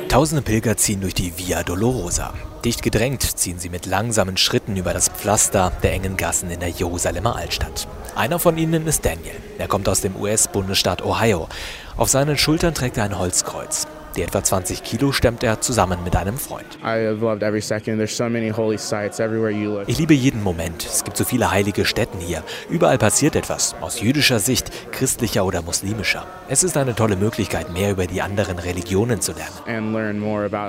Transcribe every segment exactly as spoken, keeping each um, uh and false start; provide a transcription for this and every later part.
Tausende Pilger ziehen durch die Via Dolorosa. Dicht gedrängt ziehen sie mit langsamen Schritten über das Pflaster der engen Gassen in der Jerusalemer Altstadt. Einer von ihnen ist Daniel. Er kommt aus dem U S-Bundesstaat Ohio. Auf seinen Schultern trägt er ein Holzkreuz. Die etwa zwanzig Kilo stemmt er zusammen mit einem Freund. Ich liebe jeden Moment. Es gibt so viele heilige Stätten hier. Überall passiert etwas, aus jüdischer Sicht, christlicher oder muslimischer. Es ist eine tolle Möglichkeit, mehr über die anderen Religionen zu lernen.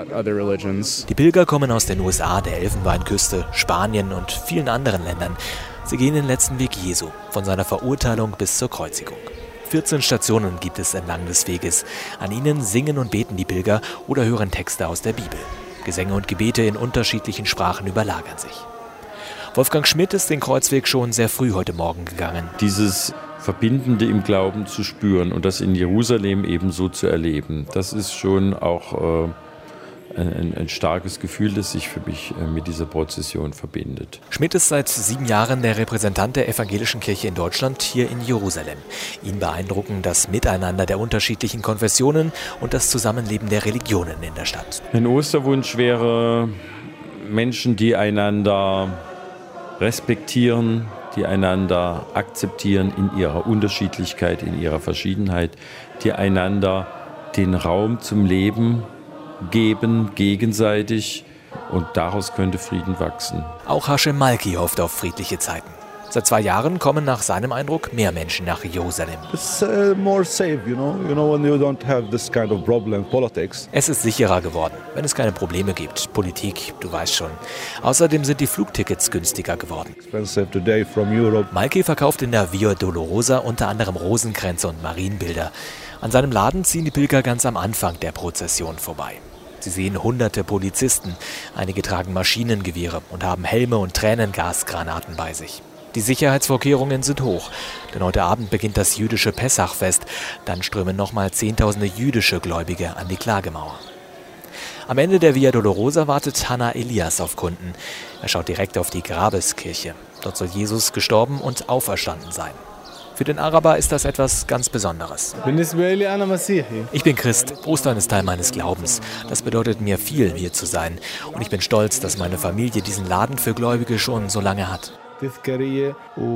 Die Pilger kommen aus den U S A, der Elfenbeinküste, Spanien und vielen anderen Ländern. Sie gehen den letzten Weg Jesu, von seiner Verurteilung bis zur Kreuzigung. vierzehn Stationen gibt es entlang des Weges. An ihnen singen und beten die Pilger oder hören Texte aus der Bibel. Gesänge und Gebete in unterschiedlichen Sprachen überlagern sich. Wolfgang Schmidt ist den Kreuzweg schon sehr früh heute Morgen gegangen. Dieses Verbindende im Glauben zu spüren und das in Jerusalem ebenso zu erleben, das ist schon auch äh, ein, ein starkes Gefühl, das sich für mich äh, mit dieser Prozession verbindet. Schmidt ist seit sieben Jahren der Repräsentant der evangelischen Kirche in Deutschland hier in Jerusalem. Ihn beeindrucken das Miteinander der unterschiedlichen Konfessionen und das Zusammenleben der Religionen in der Stadt. Mein Osterwunsch wäre, Menschen, die einander respektieren, die einander akzeptieren in ihrer Unterschiedlichkeit, in ihrer Verschiedenheit, die einander den Raum zum Leben geben, gegenseitig, und daraus könnte Frieden wachsen. Auch Hashem Malki hofft auf friedliche Zeiten. Seit zwei Jahren kommen nach seinem Eindruck mehr Menschen nach Jerusalem. It's uh, more safe, you know, you know, when you don't have this kind of problem, politics. Es ist sicherer geworden, wenn es keine Probleme gibt. Politik, du weißt schon. Außerdem sind die Flugtickets günstiger geworden. Expensive today from Europe. Malki verkauft in der Via Dolorosa unter anderem Rosenkränze und Marienbilder. An seinem Laden ziehen die Pilger ganz am Anfang der Prozession vorbei. Sie sehen hunderte Polizisten. Einige tragen Maschinengewehre und haben Helme und Tränengasgranaten bei sich. Die Sicherheitsvorkehrungen sind hoch, denn heute Abend beginnt das jüdische Pessachfest. Dann strömen nochmal Zehntausende jüdische Gläubige an die Klagemauer. Am Ende der Via Dolorosa wartet Hannah Elias auf Kunden. Er schaut direkt auf die Grabeskirche. Dort soll Jesus gestorben und auferstanden sein. Für den Araber ist das etwas ganz Besonderes. Ich bin Christ. Ostern ist Teil meines Glaubens. Das bedeutet mir viel, hier zu sein. Und ich bin stolz, dass meine Familie diesen Laden für Gläubige schon so lange hat. Die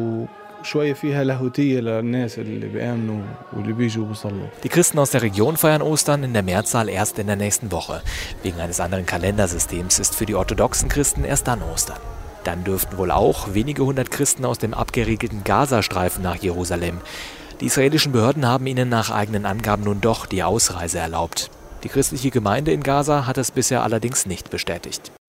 Christen aus der Region feiern Ostern in der Mehrzahl erst in der nächsten Woche. Wegen eines anderen Kalendersystems ist für die orthodoxen Christen erst dann Ostern. Dann dürften wohl auch wenige hundert Christen aus dem abgeriegelten Gazastreifen nach Jerusalem. Die israelischen Behörden haben ihnen nach eigenen Angaben nun doch die Ausreise erlaubt. Die christliche Gemeinde in Gaza hat es bisher allerdings nicht bestätigt.